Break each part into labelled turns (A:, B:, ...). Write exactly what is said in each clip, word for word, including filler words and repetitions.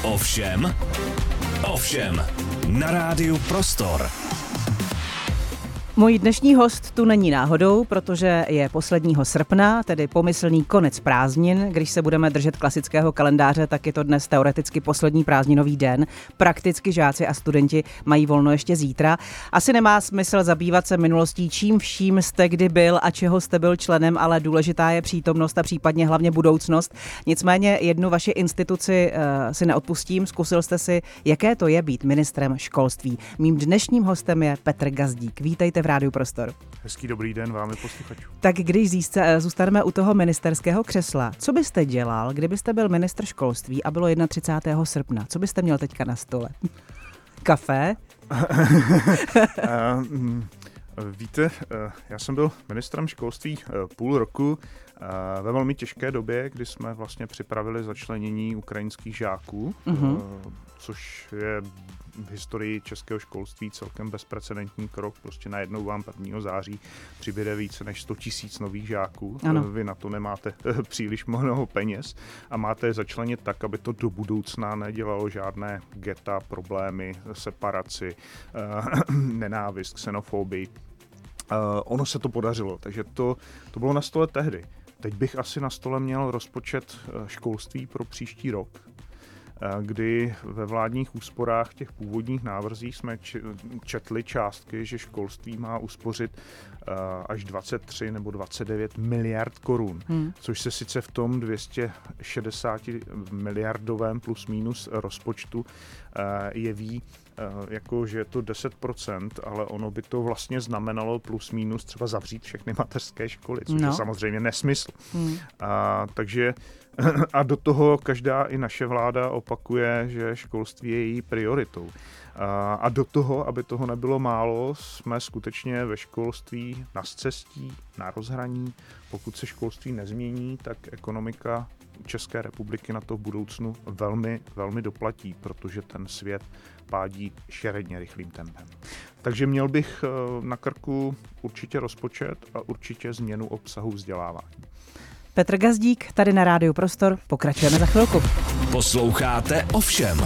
A: Ovšem, ovšem, na rádiu Prostor.
B: Můj dnešní host tu není náhodou, protože je posledního srpna, tedy pomyslný konec prázdnin. Když se budeme držet klasického kalendáře, tak je to dnes teoreticky poslední prázdninový den. Prakticky žáci a studenti mají volno ještě zítra. Asi nemá smysl zabývat se minulostí, čím vším jste kdy byl a čeho jste byl členem, ale důležitá je přítomnost a případně hlavně budoucnost. Nicméně jednu vaši instituci uh, si neodpustím. Zkusil jste si, jaké to je být ministrem školství. Mým dnešním hostem je Petr Gazdík. Vítejte v Rádiu Prostor.
C: Hezký dobrý den vám i posluchačům.
B: Tak když zísce, zůstaneme u toho ministerského křesla, co byste dělal, kdybyste byl ministr školství a bylo třicátého prvního srpna? Co byste měl teďka na stole? Kafe?
C: Víte, já jsem byl ministrem školství půl roku ve velmi těžké době, kdy jsme vlastně připravili začlenění ukrajinských žáků, uh-huh. což je v historii českého školství celkem bezprecedentní krok. Prostě najednou vám prvního září přibude více než sto tisíc nových žáků. Ano. Vy na to nemáte příliš mnoho peněz a máte je začlenit tak, aby to do budoucna nedělalo žádné geta, problémy, separaci, nenávist, xenofobii. Ono se to podařilo, takže to, to bylo na stole tehdy. Teď bych asi na stole měl rozpočet školství pro příští rok, kdy ve vládních úsporách těch původních návrzích jsme četli částky, že školství má uspořit až dvacet tři nebo dvacet devět miliard korun, hmm. což se sice v tom dvě stě šedesát miliardovém plus minus rozpočtu jeví jako, že je to deset procent, ale ono by to vlastně znamenalo plus minus třeba zavřít všechny mateřské školy, což no. je samozřejmě nesmysl. Hmm. A, takže a do toho každá i naše vláda opakuje, že školství je její prioritou. A, a do toho, aby toho nebylo málo, jsme skutečně ve školství na scestí, na rozhraní. Pokud se školství nezmění, tak ekonomika České republiky na to v budoucnu velmi, velmi doplatí, protože ten svět pádí šeredně rychlým tempem. Takže měl bych na krku určitě rozpočet a určitě změnu obsahu vzdělávání.
B: Petr Gazdík, tady na Rádiu Prostor. Pokračujeme za chvilku.
A: Posloucháte Ovšem.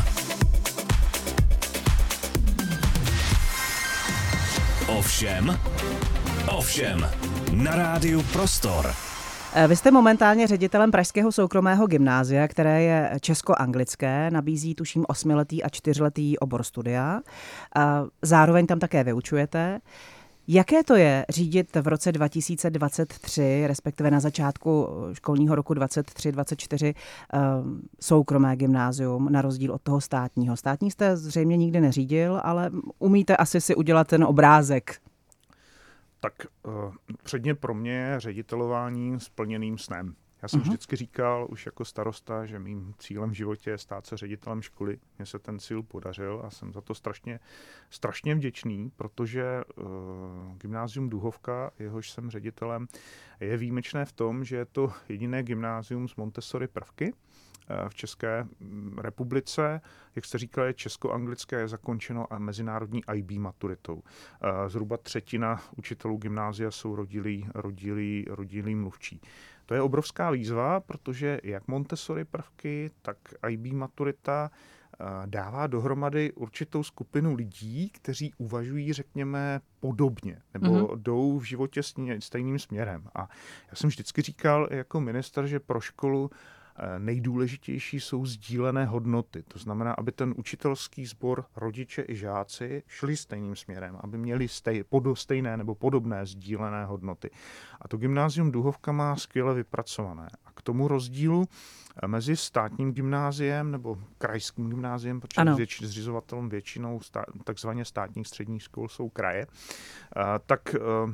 A: Ovšem, ovšem, na Rádiu Prostor.
B: Vy jste momentálně ředitelem pražského soukromého gymnázia, které je česko-anglické, nabízí tuším osmiletý a čtyřletý obor studia. Zároveň tam také vyučujete. Jaké to je řídit v roce dva tisíce dvacet tři, respektive na začátku školního roku dvacet tři dvacet čtyři, soukromé gymnázium na rozdíl od toho státního? Státní jste zřejmě nikdy neřídil, ale umíte asi si udělat ten obrázek.
C: Tak uh, předně pro mě je ředitelování splněným snem. Já jsem uh-huh. vždycky říkal už jako starosta, že mým cílem v životě je stát se ředitelem školy. Mně se ten cíl podařil a jsem za to strašně, strašně vděčný, protože uh, gymnázium Duhovka, jehož jsem ředitelem, je výjimečné v tom, že je to jediné gymnázium s Montessori prvky v České republice. Jak jste říkal, je česko-anglické, je zakončeno a mezinárodní I B maturitou. Zhruba třetina učitelů gymnázia jsou rodilí, rodilí, rodilí mluvčí. To je obrovská výzva, protože jak Montessori prvky, tak I B maturita dává dohromady určitou skupinu lidí, kteří uvažují, řekněme, podobně, nebo mm-hmm. jdou v životě stejným směrem. A já jsem vždycky říkal jako ministr, že pro školu nejdůležitější jsou sdílené hodnoty. To znamená, aby ten učitelský sbor, rodiče i žáci šli stejným směrem, aby měli stej, podo, stejné nebo podobné sdílené hodnoty. A to gymnázium Duhovka má skvěle vypracované. A k tomu rozdílu mezi státním gymnáziem nebo krajským gymnáziem, protože větši, zřizovatelem většinou stá, takzvaně státních středních škol jsou kraje, tak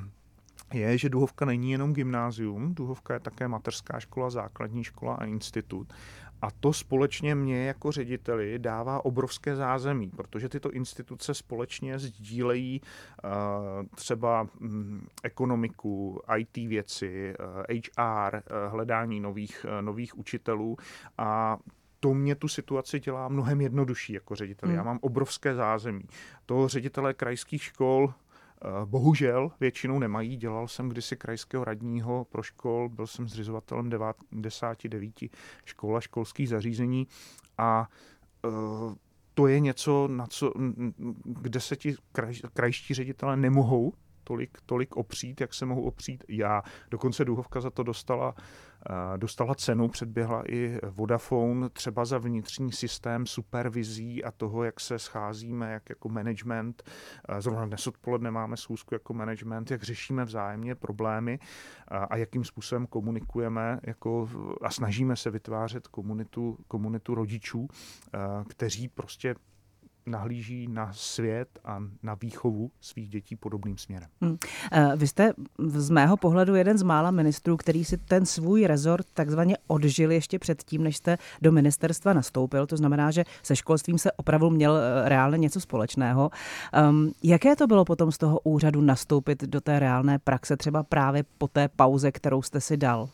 C: je, že Duhovka není jenom gymnázium, Duhovka je také mateřská škola, základní škola a institut. A to společně mě jako řediteli dává obrovské zázemí, protože tyto instituce společně sdílejí uh, třeba um, ekonomiku, I T věci, uh, H R, uh, hledání nových, uh, nových učitelů a to mě tu situaci dělá mnohem jednodušší jako ředitel. Hmm. Já mám obrovské zázemí. To ředitelé krajských škol bohužel většinou nemají. Dělal jsem kdysi krajského radního pro škol, byl jsem zřizovatelem deváti devíti škol a školských zařízení a to je něco, na co, kde se ti kraj, krajští ředitelé nemohou tolik, tolik opřít, jak se mohu opřít já. Dokonce Duhovka za to dostala, dostala cenu, předběhla i Vodafone, třeba za vnitřní systém supervizí a toho, jak se scházíme, jak jako management. Zrovna dnes odpoledne máme schůzku jako management, jak řešíme vzájemně problémy a jakým způsobem komunikujeme jako, a snažíme se vytvářet komunitu, komunitu rodičů, kteří prostě nahlíží na svět a na výchovu svých dětí podobným směrem. Hmm.
B: Vy jste z mého pohledu jeden z mála ministrů, který si ten svůj rezort takzvaně odžil ještě předtím, než jste do ministerstva nastoupil. To znamená, že se školstvím se opravdu měl reálně něco společného. Um, jaké to bylo potom z toho úřadu nastoupit do té reálné praxe, třeba právě po té pauze, kterou jste si dal?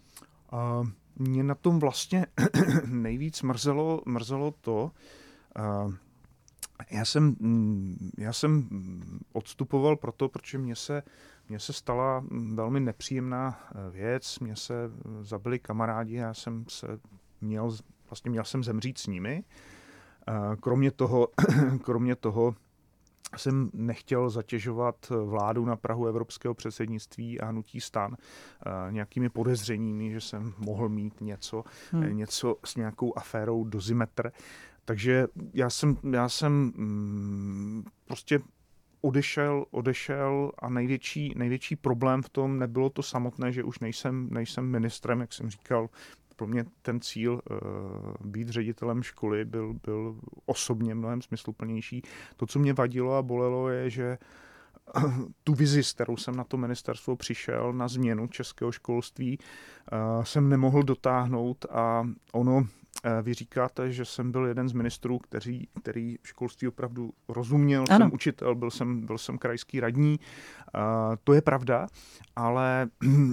C: Uh, mě na tom vlastně nejvíc mrzelo, mrzelo to, uh, Já jsem, já jsem odstupoval proto, protože mně se, mně se stala velmi nepříjemná věc, mně se zabili kamarádi, já jsem se měl, vlastně měl jsem zemřít s nimi. Kromě toho, kromě toho jsem nechtěl zatěžovat vládu na prahu evropského předsednictví a hnutí STAN nějakými podezřeními, že jsem mohl mít něco, hmm. něco s nějakou aférou Dozimetr. Takže já jsem, já jsem mm, prostě odešel, odešel a největší, největší problém v tom nebylo to samotné, že už nejsem, nejsem ministrem, jak jsem říkal. Pro mě ten cíl uh, být ředitelem školy byl, byl osobně mnohem smysluplnější. To, co mě vadilo a bolelo, je, že tu vizi, s kterou jsem na to ministerstvo přišel, na změnu českého školství, uh, jsem nemohl dotáhnout a ono, vy říkáte, že jsem byl jeden z ministrů, který, který školství opravdu rozuměl. Ano. Jsem učitel, byl jsem, byl jsem krajský radní. Uh, to je pravda, ale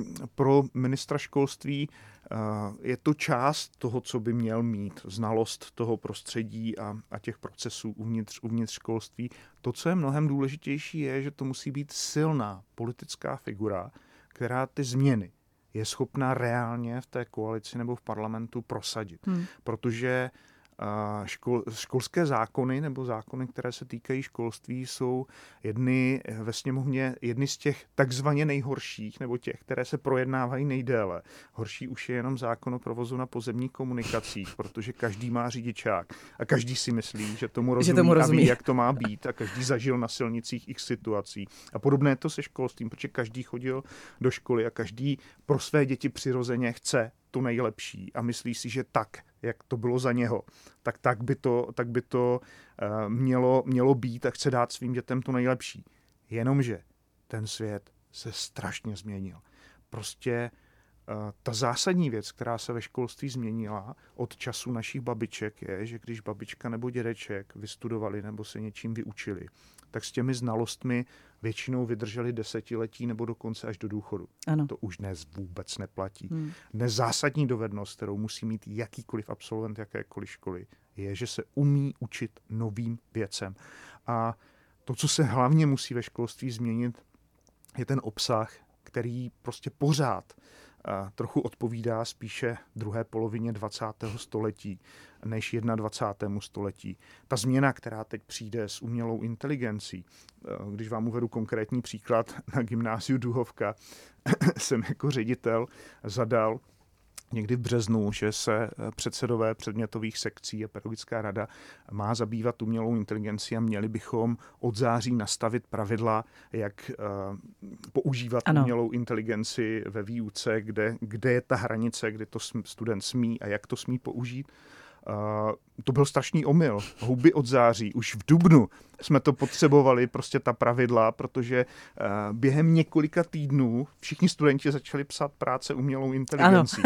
C: pro ministra školství uh, je to část toho, co by měl mít. Znalost toho prostředí a, a těch procesů uvnitř, uvnitř školství. To, co je mnohem důležitější, je, že to musí být silná politická figura, která ty změny je schopná reálně v té koalici nebo v parlamentu prosadit. Hmm. Protože uh, škol, školské zákony nebo zákony, které se týkají školství, jsou jedny ve sněmovně, jedny z těch takzvaně nejhorších, nebo těch, které se projednávají nejdéle. Horší už je jenom zákon o provozu na pozemních komunikacích, protože každý má řidičák a každý si myslí, že tomu rozumí, že tomu rozumí. A ví, jak to má být a každý zažil na silnicích x situací. A podobné je to se školstvím, protože každý chodil do školy a každý pro své děti přirozeně chce to nejlepší a myslí si, že tak, jak to bylo za něho, tak, tak by to, tak by to uh, mělo, mělo být a chce dát svým dětem to nejlepší. Jenomže ten svět se strašně změnil. Prostě uh, ta zásadní věc, která se ve školství změnila od času našich babiček, je, že když babička nebo dědeček vystudovali nebo se něčím vyučili, tak s těmi znalostmi většinou vydrželi desetiletí nebo dokonce až do důchodu. Ano. To už dnes vůbec neplatí. Hmm. Dnes zásadní dovednost, kterou musí mít jakýkoliv absolvent jakékoliv školy, je, že se umí učit novým věcem. A to, co se hlavně musí ve školství změnit, je ten obsah, který prostě pořád a trochu odpovídá spíše druhé polovině dvacátého století než dvacátému prvnímu století. Ta změna, která teď přijde s umělou inteligencí, když vám uvedu konkrétní příklad, na gymnáziu Duhovka jsem jako ředitel zadal někdy v březnu, že se předsedové předmětových sekcí a pedagogická rada má zabývat umělou inteligencí a měli bychom od září nastavit pravidla, jak uh, používat ano. umělou inteligenci ve výuce, kde, kde je ta hranice, kdy to student smí a jak to smí použít. Uh, to byl strašný omyl. Houby od září. Už v dubnu jsme to potřebovali, prostě ta pravidla, protože uh, během několika týdnů všichni studenti začali psát práce umělou inteligencí.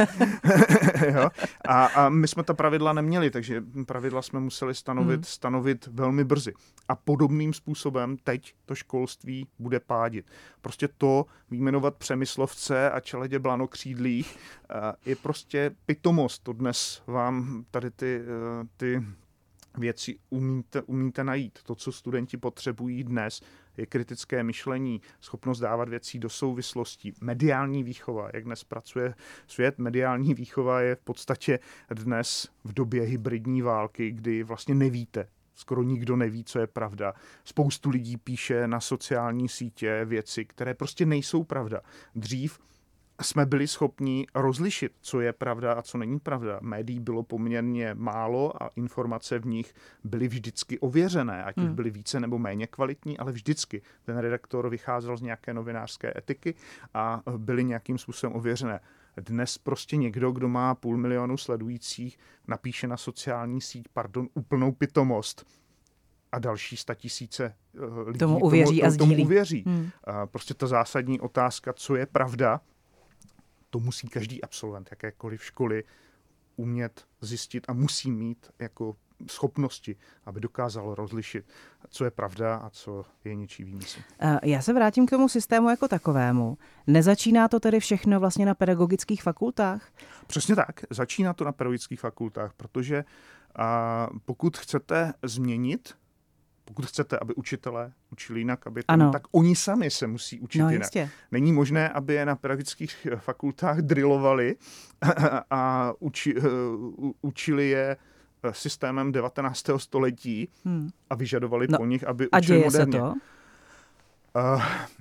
C: jo? A, a my jsme ta pravidla neměli, takže pravidla jsme museli stanovit, hmm. stanovit velmi brzy. A podobným způsobem teď to školství bude pádit. Prostě to vyjmenovat Přemyslovce a Čeledě Blanokřídlých uh, je prostě pitomost. To dnes vám tady ty, uh, ty věci umíte, umíte najít. To, co studenti potřebují dnes, je kritické myšlení, schopnost dávat věcí do souvislostí, mediální výchova, jak dnes pracuje svět. Mediální výchova je v podstatě dnes v době hybridní války, kdy vlastně nevíte, skoro nikdo neví, co je pravda. Spoustu lidí píše na sociální sítě věci, které prostě nejsou pravda. Dřív jsme byli schopni rozlišit, co je pravda a co není pravda. Médií bylo poměrně málo a informace v nich byly vždycky ověřené, ať už byly více nebo méně kvalitní, ale vždycky. Ten redaktor vycházel z nějaké novinářské etiky a byly nějakým způsobem ověřené. Dnes prostě někdo, kdo má půl milionu sledujících, napíše na sociální síť, pardon, úplnou pitomost a další statisíce lidí
B: tomu uvěří
C: tomu,
B: a sdílí.
C: tomu uvěří.
B: Hmm.
C: Prostě ta zásadní otázka, co je pravda, to musí každý absolvent jakékoliv školy umět zjistit a musí mít jako schopnosti, aby dokázal rozlišit, co je pravda a co je něčí výmysl.
B: Já se vrátím k tomu systému jako takovému. Nezačíná to tedy všechno vlastně na pedagogických fakultách?
C: Přesně tak. Začíná to na pedagogických fakultách, protože a, pokud chcete změnit, pokud chcete, aby učitelé učili jinak, aby to, tak oni sami se musí učit
B: no,
C: jinak.
B: Jistě.
C: Není možné, aby je na pedagogických fakultách drillovali a uči, učili je systémem devatenáctého století hmm. a vyžadovali no, po nich, aby učili moderně.
B: A děje se to?
C: Uh,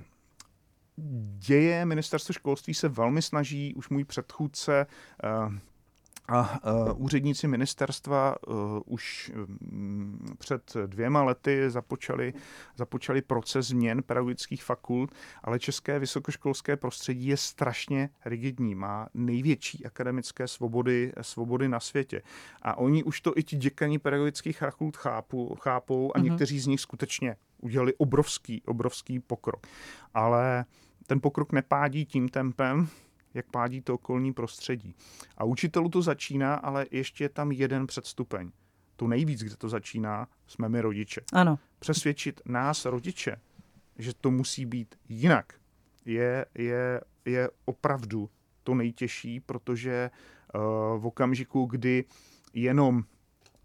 C: děje, ministerstvo školství se velmi snaží, už můj předchůdce uh, a uh, úředníci ministerstva uh, už um, před dvěma lety započali, započali proces změn pedagogických fakult, ale české vysokoškolské prostředí je strašně rigidní, má největší akademické svobody, svobody na světě. A oni už to i ti děkani pedagogických fakult chápou, chápou a mm-hmm. někteří z nich skutečně udělali obrovský, obrovský pokrok. Ale ten pokrok nepádí tím tempem, jak pádí to okolní prostředí. A učitelů to začíná, ale ještě je tam jeden předstupeň. Tu nejvíc, kde to začíná, jsme my rodiče.
B: Ano.
C: Přesvědčit nás, rodiče, že to musí být jinak, je, je, je opravdu to nejtěžší, protože uh, v okamžiku, kdy jenom, uh,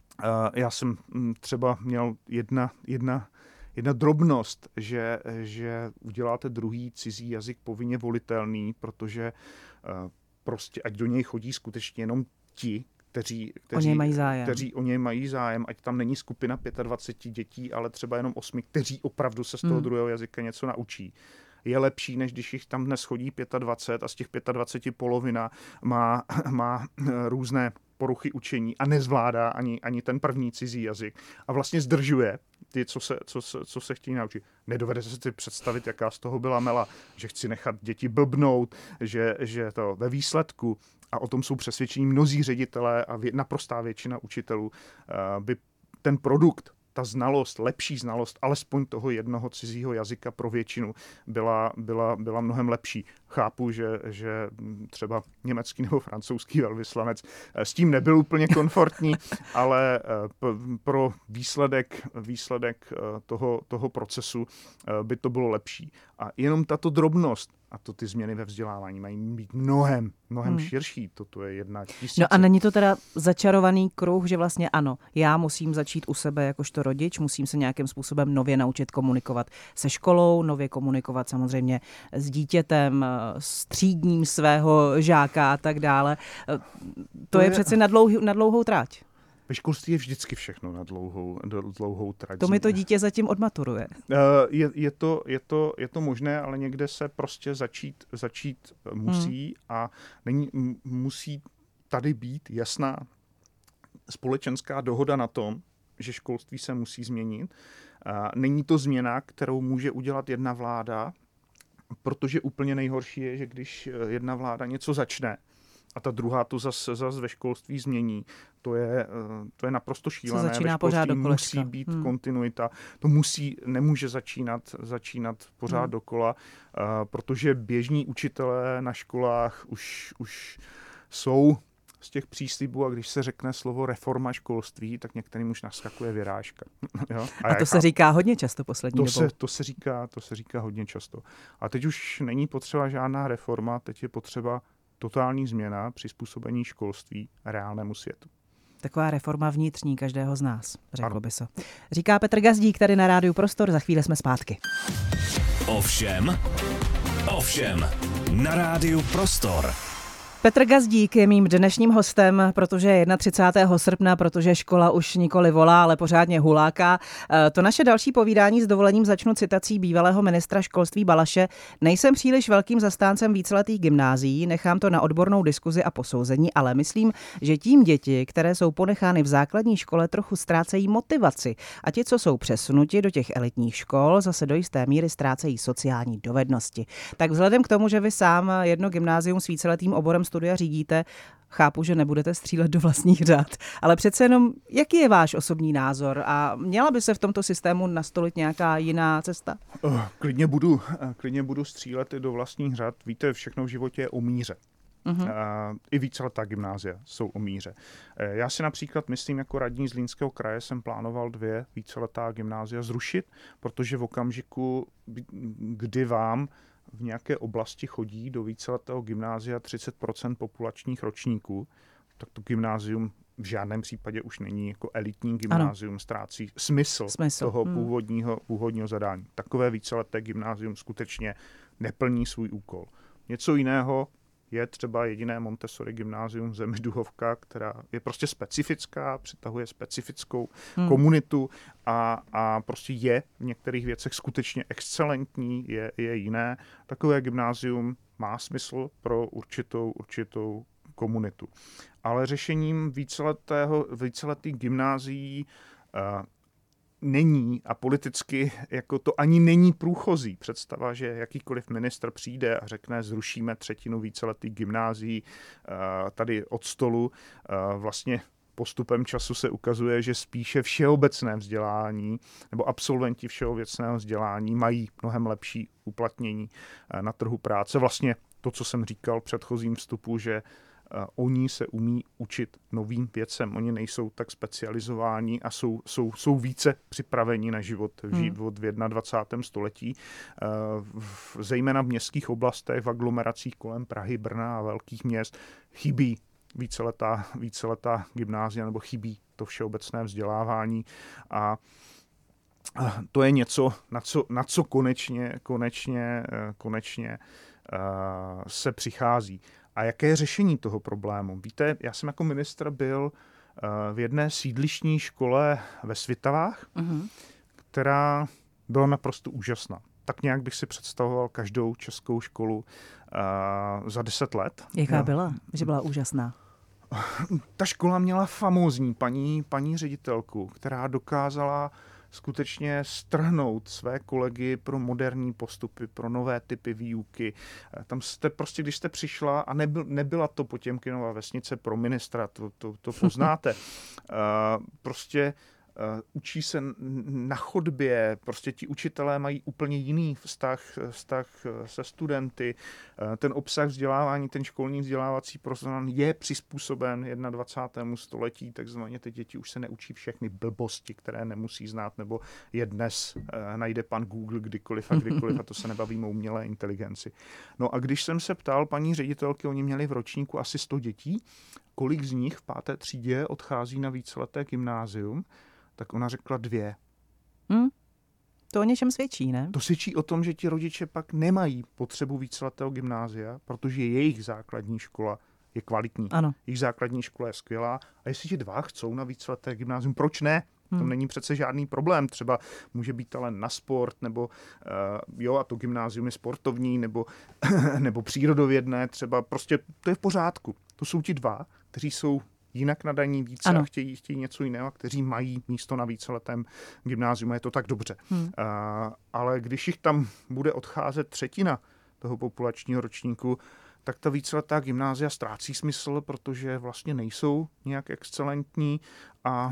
C: já jsem třeba měl jedna, jedna Jedna drobnost, že, že uděláte druhý cizí jazyk povinně volitelný, protože uh, prostě ať do něj chodí skutečně jenom ti, kteří, kteří,
B: o něj mají zájem.
C: kteří o něj mají zájem, ať tam není skupina dvacet pět dětí, ale třeba jenom osmi, kteří opravdu se z toho hmm. druhého jazyka něco naučí. Je lepší, než když jich tam dnes chodí dvacet pět a z těch dvacet pět polovina má, má různé poruchy učení a nezvládá ani, ani ten první cizí jazyk a vlastně zdržuje ty, co se, co, se, co se chtějí naučit. Nedovede se si představit, jaká z toho byla mela, že chci nechat děti blbnout, že, že to ve výsledku, a o tom jsou přesvědčení mnozí ředitelé a vě, naprostá většina učitelů, uh, by ten produkt, ta znalost, lepší znalost, alespoň toho jednoho cizího jazyka pro většinu byla, byla, byla mnohem lepší. Chápu, že, že třeba německý nebo francouzský velvyslanec s tím nebyl úplně komfortní, ale pro výsledek, výsledek toho, toho procesu by to bylo lepší. A jenom tato drobnost, a to ty změny ve vzdělávání mají být mnohem, mnohem hmm. širší. Toto je jedna tisíce.
B: No a není to teda začarovaný kruh, že vlastně ano, já musím začít u sebe jakožto rodič, musím se nějakým způsobem nově naučit komunikovat se školou, nově komunikovat samozřejmě s dítětem, s třídním svého žáka a tak dále. To, to je, je přeci na dlouhou, na dlouhou tráť.
C: Ve školství je vždycky všechno na dlouhou, dlouhou trať.
B: To mi to dítě zatím odmaturuje.
C: Je, je, to, je, to, je to možné, ale někde se prostě začít, začít musí hmm. a není, musí tady být jasná společenská dohoda na tom, že školství se musí změnit. Není to změna, kterou může udělat jedna vláda, protože úplně nejhorší je, že když jedna vláda něco začne, a ta druhá to zase zas ve školství změní. To je, to je naprosto šílené. Ve školství musí být hmm. kontinuita. To musí, nemůže začínat, začínat pořád hmm. dokola, uh, protože běžní učitelé na školách už, už jsou z těch příslibů a když se řekne slovo reforma školství, tak některým už naskakuje vyrážka. Jo?
B: A, a to se říká hodně často poslední
C: to
B: dobou.
C: Se, to, se říká, to se říká hodně často. A teď už není potřeba žádná reforma, teď je potřeba totální změna, přizpůsobení školství reálnému světu.
B: Taková reforma vnitřní každého z nás, řeklo by se. Říká Petr Gazdík tady na Rádiu Prostor, za chvíli jsme zpátky.
A: Ovšem, ovšem, na Rádiu Prostor.
B: Petr Gazdík je mým dnešním hostem, protože je třicátého prvního srpna, protože škola už nikoli volá, ale pořádně huláká. To naše další povídání s dovolením začnu citací bývalého ministra školství Balaše. Nejsem příliš velkým zastáncem víceletých gymnázií, nechám to na odbornou diskuzi a posouzení, ale myslím, že tím děti, které jsou ponechány v základní škole, trochu ztrácejí motivaci. A ti, co jsou přesunuti do těch elitních škol, zase do jisté míry ztrácejí sociální dovednosti. Tak vzhledem k tomu, že vy sám jedno gymnázium s víceletým oborem studia řídíte, chápu, že nebudete střílet do vlastních řád, ale přece jenom, jaký je váš osobní názor a měla by se v tomto systému nastolit nějaká jiná cesta?
C: Klidně budu, klidně budu střílet i do vlastních řád. Víte, všechno v životě je o míře. Uh-huh. I víceletá gymnázia jsou o míře. Já si například myslím, jako radní Zlínského kraje jsem plánoval dvě víceletá gymnázia zrušit, protože v okamžiku, kdy vám v nějaké oblasti chodí do víceletého gymnázia třicet procent populačních ročníků, tak to gymnázium v žádném případě už není jako elitní gymnázium, ano. Ztrácí smysl, smysl. toho hmm. původního, původního zadání. Takové víceleté gymnázium skutečně neplní svůj úkol. Něco jiného je třeba jediné Montessori gymnázium v zemi Duhovka, která je prostě specifická, přitahuje specifickou hmm. komunitu a, a prostě je v některých věcech skutečně excelentní, je, je jiné. Takové gymnázium má smysl pro určitou, určitou komunitu. Ale řešením víceletého, víceletých gymnázií uh, není a politicky jako to ani není průchozí představa, že jakýkoliv ministr přijde a řekne, zrušíme třetinu víceletých gymnázií tady od stolu. Vlastně postupem času se ukazuje, že spíše všeobecné vzdělání nebo absolventi všeobecného vzdělání mají mnohem lepší uplatnění na trhu práce. Vlastně to, co jsem říkal v předchozím vstupu, že Uh, oni se umí učit novým věcem. Oni nejsou tak specializováni a jsou, jsou, jsou více připraveni na život, hmm. život v dvacátém prvním století. Uh, v, zejména v městských oblastech, v aglomeracích kolem Prahy, Brna a velkých měst chybí víceletá, víceletá gymnázia nebo chybí to všeobecné vzdělávání a uh, to je něco, na co, na co konečně, konečně, uh, konečně uh, se přichází. A jaké je řešení toho problému? Víte, já jsem jako ministr byl uh, v jedné sídlištní škole ve Svitavách, uh-huh. která byla naprosto úžasná. Tak nějak bych si představoval každou českou školu uh, za deset let.
B: Jaká
C: no.
B: byla? Že byla úžasná?
C: Ta škola měla famózní paní, paní ředitelku, která dokázala skutečně strhnout své kolegy pro moderní postupy, pro nové typy výuky. Tam jste prostě, když jste přišla, a nebyl, nebyla to Potěmkinova vesnice pro ministra, to, to, to poznáte, uh, prostě Uh, učí se na chodbě, prostě ti učitelé mají úplně jiný vztah, vztah se studenty. Uh, ten obsah vzdělávání, ten školní vzdělávací program je přizpůsoben dvacátému prvnímu století, takzvaně ty děti už se neučí všechny blbosti, které nemusí znát, nebo je dnes uh, najde pan Google kdykoliv a kdykoliv, a to se nebavíme o umělé inteligenci. No a když jsem se ptal paní ředitelky, oni měli v ročníku asi sto dětí, kolik z nich v páté třídě odchází na víceleté gymnázium, tak ona řekla dvě.
B: Hmm. To o něčem svědčí, ne?
C: To svědčí o tom, že ti rodiče pak nemají potřebu víceletého gymnázia, protože jejich základní škola je kvalitní.
B: Ano.
C: Jejich základní škola je skvělá. A jestli ti dva chcou na víceleté gymnázium, proč ne? Hmm. To není přece žádný problém. Třeba může být talent na sport, nebo uh, jo, a to gymnázium je sportovní, nebo, nebo přírodovědné, třeba prostě to je v pořádku. To jsou ti dva, kteří jsou jinak nadaní více ano. a chtějí, chtějí něco jiného, kteří mají místo na víceletém gymnáziu, je to tak dobře. Hmm. Uh, ale když jich tam bude odcházet třetina toho populačního ročníku, tak ta víceletá gymnázia ztrácí smysl, protože vlastně nejsou nějak excelentní a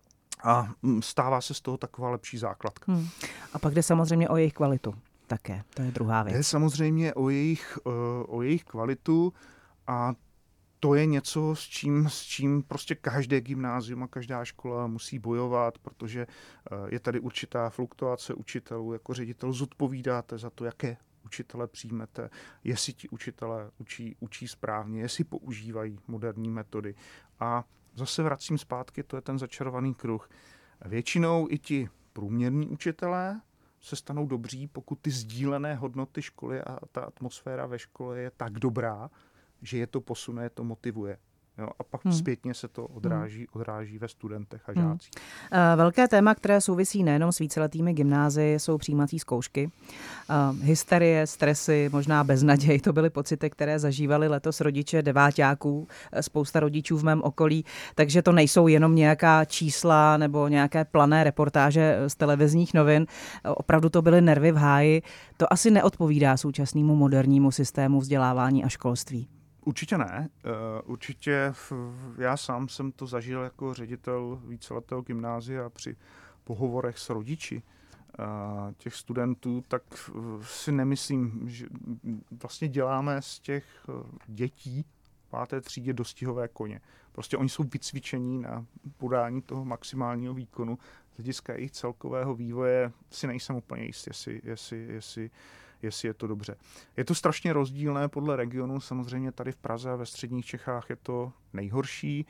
C: a stává se z toho taková lepší základka. Hmm.
B: A pak jde samozřejmě o jejich kvalitu také, to je druhá věc.
C: Jde samozřejmě o jejich, uh, o jejich kvalitu a to je něco, s čím, s čím prostě každé gymnázium a každá škola musí bojovat, protože je tady určitá fluktuace učitelů. Jako ředitel zodpovídáte za to, jaké učitele přijmete, jestli ti učitelé učí, učí správně, jestli používají moderní metody. A zase vracím zpátky, to je ten začarovaný kruh. Většinou i ti průměrní učitelé se stanou dobří, pokud ty sdílené hodnoty školy a ta atmosféra ve škole je tak dobrá, že je to posune, je to motivuje. Jo, a pak hmm. zpětně se to odráží, odráží ve studentech a žácích.
B: Hmm. Velké téma, které souvisí nejenom s víceletými gymnázii, jsou přijímací zkoušky. Hysterie, stresy, možná beznaděj, to byly pocity, které zažívali letos rodiče deváťáků, spousta rodičů v mém okolí, takže to nejsou jenom nějaká čísla nebo nějaké plané reportáže z televizních novin. Opravdu to byly nervy v háji. To asi neodpovídá současnému modernímu systému vzdělávání a školství.
C: Určitě ne. Určitě já sám jsem to zažil jako ředitel víceletého gymnázia při pohovorech s rodiči těch studentů, tak si nemyslím, že vlastně děláme z těch dětí páté třídě dostihové koně. Prostě oni jsou vycvičení na podání toho maximálního výkonu. Z hlediska jejich celkového vývoje si nejsem úplně jist, jestli, jestli, jestli jestli je to dobře. Je to strašně rozdílné podle regionu, samozřejmě tady v Praze a ve středních Čechách je to nejhorší.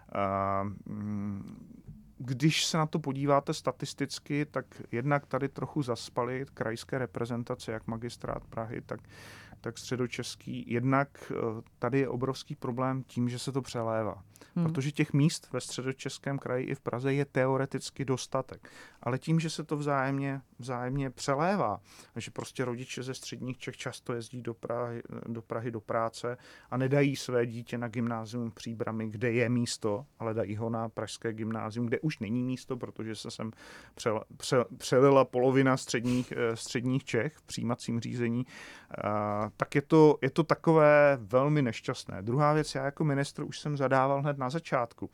C: Když se na to podíváte statisticky, tak jednak tady trochu zaspaly krajské reprezentace, jak Magistrát Prahy, tak, tak středočeský. Jednak tady je obrovský problém tím, že se to přelévá. Hmm. Protože těch míst ve středočeském kraji i v Praze je teoreticky dostatek. Ale tím, že se to vzájemně, vzájemně přelévá, že prostě rodiče ze středních Čech často jezdí do Prahy, do Prahy do práce a nedají své dítě na gymnázium v Příbrami, kde je místo, ale dají ho na pražské gymnázium, kde už není místo, protože se sem přel, přel, přelila polovina středních, středních Čech v přijímacím řízení, a, tak je to, je to takové velmi nešťastné. Druhá věc, já jako ministr už jsem zadával hned na začátku.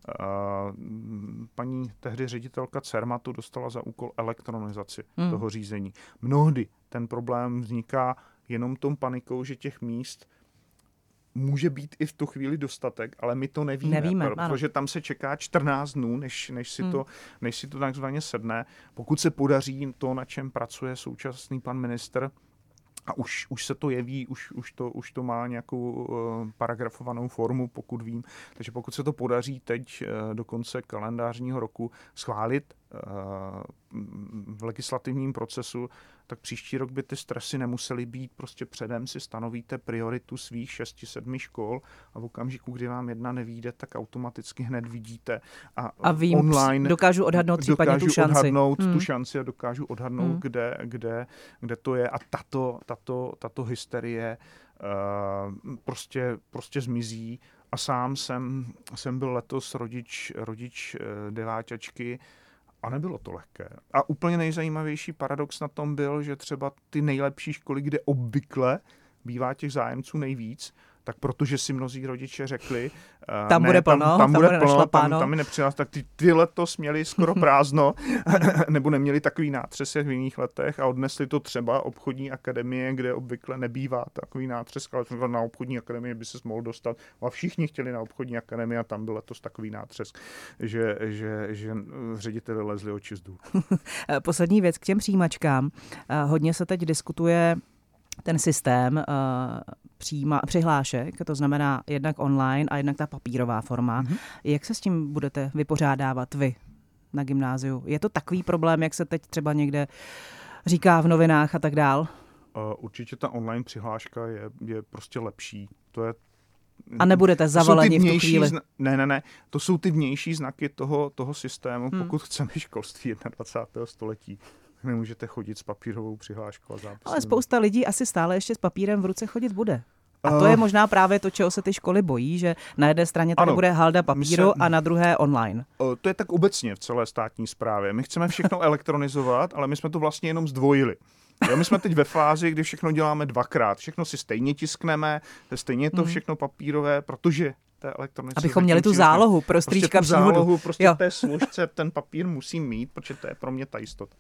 C: Paní tehdy ředitelka Cermatu dostala za úkol elektronizaci hmm. toho řízení. Mnohdy ten problém vzniká jenom tom panikou, že těch míst může být i v tu chvíli dostatek, ale my to nevíme,
B: nevíme
C: protože tam se čeká čtrnáct dnů, než, než, si, hmm. to, než si to takzvaně sedne. Pokud se podaří to, na čem pracuje současný pan ministr, a už, už se to jeví, už, už, to, už to má nějakou uh, paragrafovanou formu, pokud vím. Takže pokud se to podaří teď uh, do konce kalendářního roku schválit uh, v legislativním procesu, tak příští rok by ty stresy nemusely být. Prostě předem si stanovíte prioritu svých šesti, sedmi škol a v okamžiku, kdy vám jedna nevyjde, tak automaticky hned vidíte. A,
B: a vím, online dokážu odhadnout případně tu šanci.
C: odhadnout
B: hmm.
C: tu šanci a dokážu odhadnout, hmm. kde, kde, kde to je. A tato, tato, tato hysterie uh, prostě, prostě zmizí. A sám jsem, jsem byl letos rodič, rodič uh, deváťačky, a nebylo to lehké. A úplně nejzajímavější paradox na tom byl, že třeba ty nejlepší školy, kde obvykle bývá těch zájemců nejvíc, tak protože si mnozí rodiče řekli,
B: tam
C: ne,
B: bude plno,
C: tam, tam, bude
B: bude
C: plno, tam, tam mi nepřihlás, tak ty, ty letos měli skoro prázdno, nebo neměli takový nátřes jak v jiných letech a odnesli to třeba obchodní akademie, kde obvykle nebývá takový nátřes, ale na obchodní akademii by se mohl dostat. A všichni chtěli na obchodní akademii a tam byl letos takový nátřes, že, že, že řediteli lezli oči z důl.
B: Poslední věc k těm přijímačkám. Hodně se teď diskutuje ten systém uh, přijíma, přihlášek, to znamená jednak online a jednak ta papírová forma. Mm-hmm. Jak se s tím budete vypořádávat vy na gymnáziu? Je to takový problém, jak se teď třeba někde říká v novinách a tak dál?
C: Uh, určitě ta online přihláška je, je prostě lepší. To je
B: A nebudete zavaleni v tu chvíli?
C: Zna- ne, ne, ne. To jsou ty vnější znaky toho, toho systému, hmm. pokud chceme školství dvacátého prvního století. Nemůžete chodit s papírovou přihláškou a zápisem.
B: Ale spousta lidí asi stále ještě s papírem v ruce chodit bude. A to je možná právě to, čeho se ty školy bojí, že na jedné straně tady ano, bude halda papíru se, a na druhé online.
C: To je tak obecně v celé státní správě. My chceme všechno elektronizovat, ale my jsme to vlastně jenom zdvojili. Jo, my jsme teď ve fázi, kdy všechno děláme dvakrát. Všechno si stejně tiskneme, stejně je to všechno papírové, protože
B: abychom měli tu zálohu pro strýčka
C: prostě tu zálohu, prostě v té složce ten papír musí mít, protože to je pro mě ta jistota.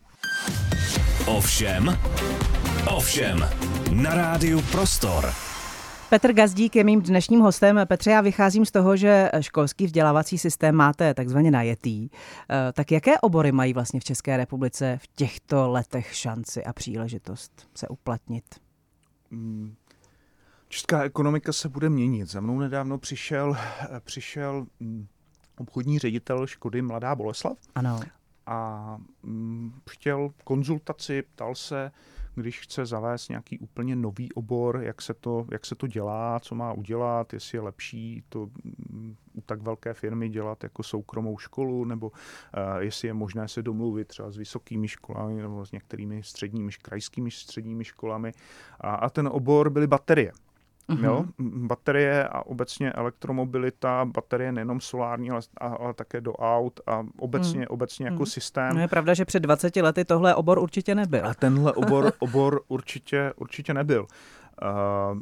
A: Ovšem, ovšem, na rádiu Prostor.
B: Petr Gazdík je mým dnešním hostem. Petře, já vycházím z toho, že školský vzdělávací systém máte takzvaně najetý. Tak jaké obory mají vlastně v České republice v těchto letech šanci a příležitost se uplatnit?
C: Hmm. Česká ekonomika se bude měnit. Za mnou nedávno přišel, přišel obchodní ředitel Škody Mladá Boleslav.
B: Ano.
C: A mm, chtěl konzultaci, ptal se, když chce zavést nějaký úplně nový obor, jak se to, jak se to dělá, co má udělat, jestli je lepší to mm, u tak velké firmy dělat jako soukromou školu, nebo uh, jestli je možné se domluvit třeba s vysokými školami nebo s některými středními, krajskými středními školami. A, a ten obor byly baterie. Mm-hmm. Jo? Baterie a obecně elektromobilita, baterie nejenom solární, ale, ale také do aut a obecně, mm. obecně jako mm. systém.
B: No je pravda, že před dvaceti lety tohle obor určitě nebyl.
C: A tenhle obor, obor určitě, určitě nebyl. Uh,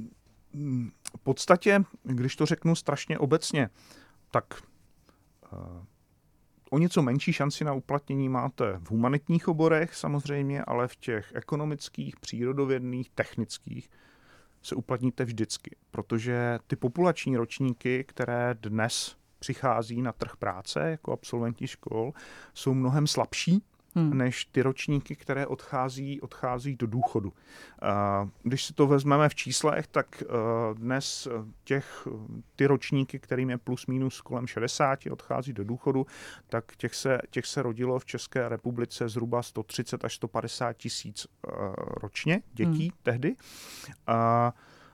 C: v podstatě, když to řeknu strašně obecně, tak uh, o něco menší šanci na uplatnění máte v humanitních oborech samozřejmě, ale v těch ekonomických, přírodovědných, technických se uplatníte vždycky, protože ty populační ročníky, které dnes přichází na trh práce jako absolventi škol, jsou mnohem slabší hmm. než ty ročníky, které odchází, odchází do důchodu. Když si to vezmeme v číslech, tak dnes těch, ty ročníky, kterým je plus minus kolem šedesát, odchází do důchodu, tak těch se, těch se rodilo v České republice zhruba sto třicet až sto padesát tisíc ročně dětí hmm. tehdy. A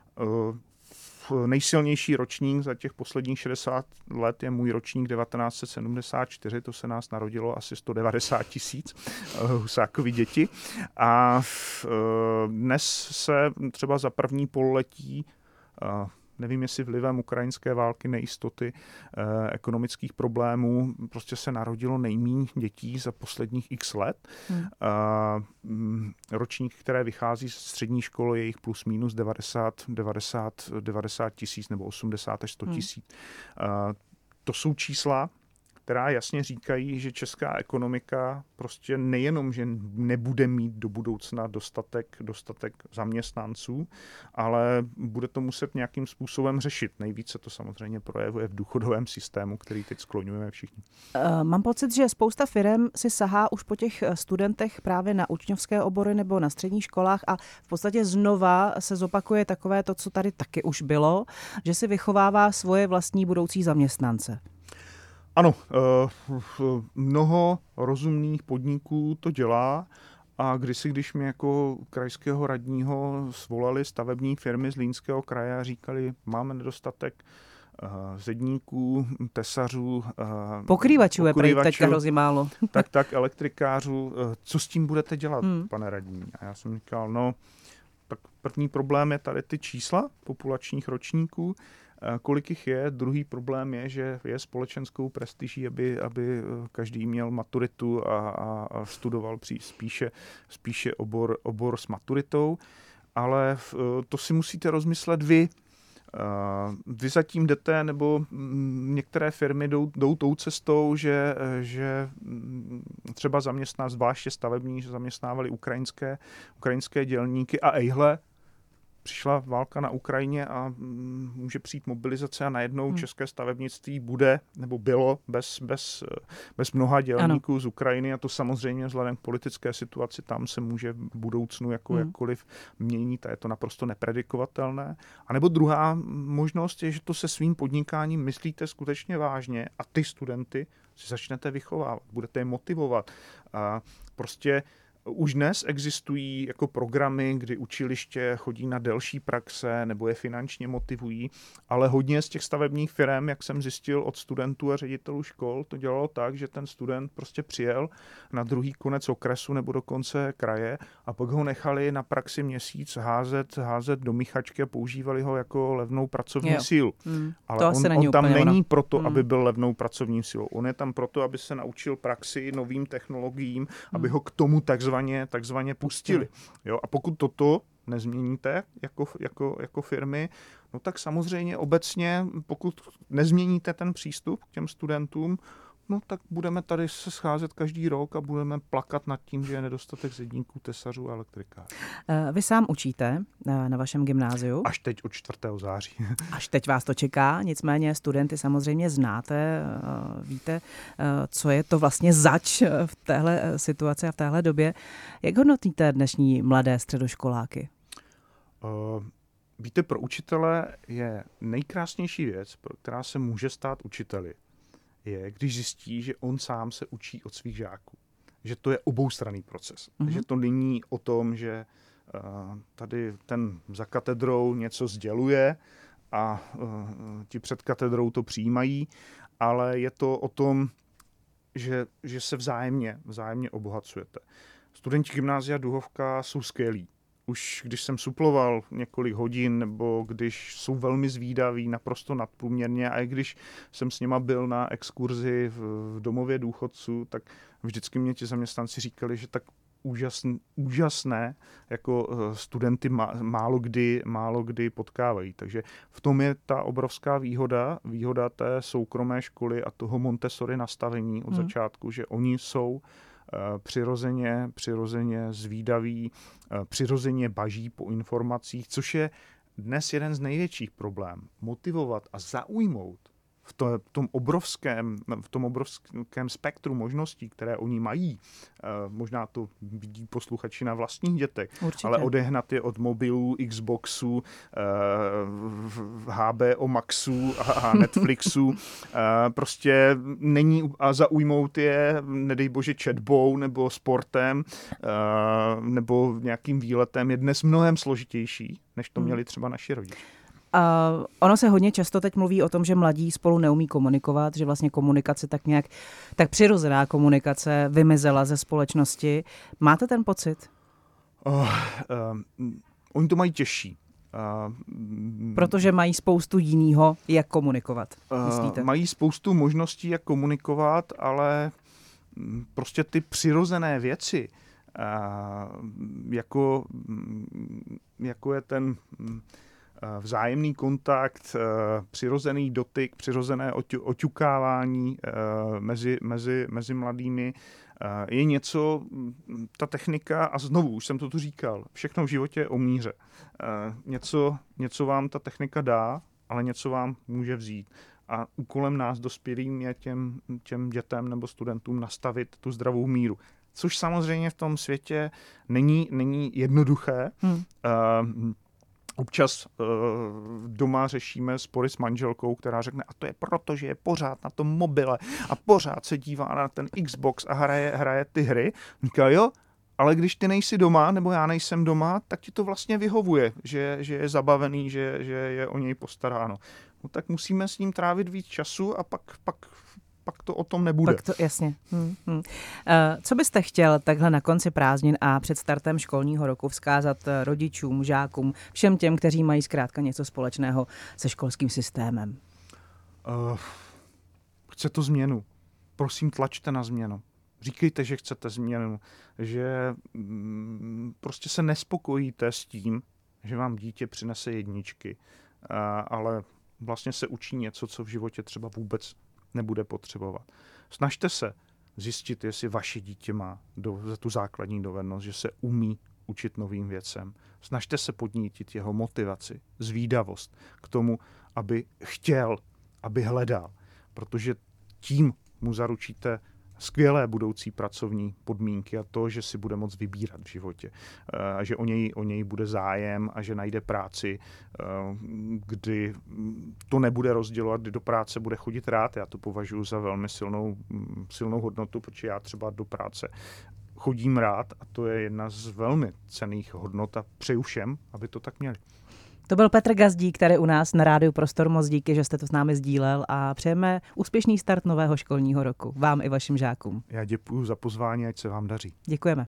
C: nejsilnější ročník za těch posledních šedesát let je můj ročník devatenáct set sedmdesát čtyři, to se nás narodilo asi sto devadesát tisíc Husákovy děti. A dnes se třeba za první pololetí, nevím jestli vlivem ukrajinské války, nejistoty, eh, ekonomických problémů, prostě se narodilo nejméně dětí za posledních x let. Hmm. Eh, ročník, které vychází z střední školy, je jich plus minus devadesát tisíc nebo osmdesát až sto tisíc. Hmm. Eh, to jsou čísla, která jasně říkají, že česká ekonomika prostě nejenom, že nebude mít do budoucna dostatek, dostatek zaměstnanců, ale bude to muset nějakým způsobem řešit. Nejvíce to samozřejmě projevuje v důchodovém systému, který teď skloňujeme všichni.
B: Mám pocit, že spousta firem si sahá už po těch studentech právě na učňovské obory nebo na středních školách a v podstatě znova se zopakuje takové to, co tady taky už bylo, že si vychovává svoje vlastní budoucí zaměstnance.
C: Ano, mnoho rozumných podniků to dělá a kdysi, když mi jako krajského radního svolali stavební firmy z Zlínského kraje a říkali, máme nedostatek zedníků, tesařů,
B: pokrývačů je prej teďka hrozí málo.
C: tak, tak, elektrikářů, co s tím budete dělat, hmm. pane radní? A já jsem říkal, no, tak první problém je tady ty čísla populačních ročníků, kolik jich je. Druhý problém je, že je společenskou prestiží, aby, aby každý měl maturitu a, a, a studoval při, spíše, spíše obor, obor s maturitou, ale to si musíte rozmyslet vy. Vy zatím jdete, nebo některé firmy jdou, jdou tou cestou, že, že třeba zaměstná, zvláště stavební, že zaměstnávali ukrajinské, ukrajinské dělníky a ejhle, přišla válka na Ukrajině a může přijít mobilizace a najednou hmm. české stavebnictví bude, nebo bylo, bez, bez, bez mnoha dělníků ano. z Ukrajiny a to samozřejmě vzhledem k politické situaci tam se může v budoucnu jako hmm. jakkoliv měnit a je to naprosto nepredikovatelné. A nebo druhá možnost je, že to se svým podnikáním myslíte skutečně vážně a ty studenty si začnete vychovávat, budete je motivovat. A prostě už dnes existují jako programy, kdy učiliště chodí na delší praxe nebo je finančně motivují, ale hodně z těch stavebních firem, jak jsem zjistil od studentů a ředitelů škol, to dělalo tak, že ten student prostě přijel na druhý konec okresu nebo do konce kraje a pak ho nechali na praxi měsíc házet, házet do míchačky a používali ho jako levnou pracovní jo. sílu. Hmm. Ale on, on tam není ono. proto, hmm. aby byl levnou pracovní sílou. On je tam proto, aby se naučil praxi, novým technologiím, hmm. aby ho k tomu takzvaně takzvaně pustili. Jo, a pokud toto nezměníte jako, jako, jako firmy, no tak samozřejmě obecně, pokud nezměníte ten přístup k těm studentům, no tak budeme tady se scházet každý rok a budeme plakat nad tím, že je nedostatek zedníků, tesařů a elektrikářů.
B: Vy sám učíte na vašem gymnáziu?
C: Až teď od čtvrtého září.
B: Až teď vás to čeká, nicméně studenty samozřejmě znáte, víte, co je to vlastně zač v téhle situaci a v téhle době. Jak hodnotíte dnešní mladé středoškoláky?
C: Uh, víte, pro učitele je nejkrásnější věc, která se může stát učiteli, je, když zjistí, že on sám se učí od svých žáků. Že to je oboustranný proces. Mm-hmm. Že to není o tom, že uh, tady ten za katedrou něco sděluje a uh, ti před katedrou to přijímají, ale je to o tom, že, že se vzájemně, vzájemně obohacujete. Studenti gymnázia Duhovka jsou skvělí. Už když jsem suploval několik hodin, nebo když jsou velmi zvídaví, naprosto nadprůměrně, a i když jsem s nima byl na exkurzi v, v domově důchodců, tak vždycky mě ti zaměstnanci říkali, že tak úžasné, úžasné jako studenty má, málo, kdy, málo kdy potkávají. Takže v tom je ta obrovská výhoda, výhoda té soukromé školy a toho Montessori nastavení od hmm. začátku, že oni jsou přirozeně, přirozeně zvídaví, přirozeně baží po informacích, což je dnes jeden z největších problémů. Motivovat a zaujmout v, to, v, tom obrovském, v tom obrovském spektru možností, které oni mají. Možná to vidí posluchači na vlastních dětech, určitě. Ale odehnat je od mobilů, Xboxů, H B O Maxů a Netflixů. Prostě není, a zaujmout je, nedej bože, četbou nebo sportem nebo nějakým výletem je dnes mnohem složitější, než to měli třeba naši rodiče.
B: Uh, ono se hodně často teď mluví o tom, že mladí spolu neumí komunikovat, že vlastně komunikace tak nějak, tak přirozená komunikace vymizela ze společnosti. Máte ten pocit?
C: Uh, uh, oni to mají těžší. Uh,
B: Protože mají spoustu jinýho, jak komunikovat, myslíte?
C: Uh, mají spoustu možností, jak komunikovat, ale prostě ty přirozené věci, uh, jako, jako je ten vzájemný kontakt, přirozený dotyk, přirozené oťukávání mezi, mezi, mezi mladými je něco, ta technika, a znovu, už jsem to tu říkal, všechno v životě je o míře. Něco, něco vám ta technika dá, ale něco vám může vzít. A úkolem nás dospělým je těm, těm dětem nebo studentům nastavit tu zdravou míru. Což samozřejmě v tom světě není, není jednoduché. Hmm. Uh, Občas uh, doma řešíme spory s manželkou, která řekne, a to je proto, že je pořád na tom mobile a pořád se dívá na ten Xbox a hraje, hraje ty hry. Říká, jo, ale když ty nejsi doma, nebo já nejsem doma, tak ti to vlastně vyhovuje, že, že je zabavený, že, že je o něj postaráno. No tak musíme s ním trávit víc času a pak, pak, pak to o tom nebude.
B: Pak to, jasně. Hmm, hmm. Uh, co byste chtěl takhle na konci prázdnin a před startem školního roku vzkázat rodičům, žákům, všem těm, kteří mají zkrátka něco společného se školským systémem?
C: Uh, chce to změnu. Prosím, tlačte na změnu. Říkejte, že chcete změnu, že mm, prostě se nespokojíte s tím, že vám dítě přinese jedničky, uh, ale vlastně se učí něco, co v životě třeba vůbec nebude potřebovat. Snažte se zjistit, jestli vaše dítě má do, za tu základní dovednost, že se umí učit novým věcem. Snažte se podnítit jeho motivaci, zvídavost k tomu, aby chtěl, aby hledal, protože tím mu zaručíte skvělé budoucí pracovní podmínky a to, že si bude moct vybírat v životě. A že o něj, o něj bude zájem a že najde práci, kdy to nebude rozdělovat, kdy do práce bude chodit rád. Já to považuji za velmi silnou, silnou hodnotu, protože já třeba do práce chodím rád a to je jedna z velmi cenných hodnot a přeju všem, aby to tak měli.
B: To byl Petr Gazdík, tady u nás na Rádiu Prostor. Moc díky, že jste to s námi sdílel a přejeme úspěšný start nového školního roku. Vám i vašim žákům.
C: Já děkuji za pozvání, ať se vám daří.
B: Děkujeme.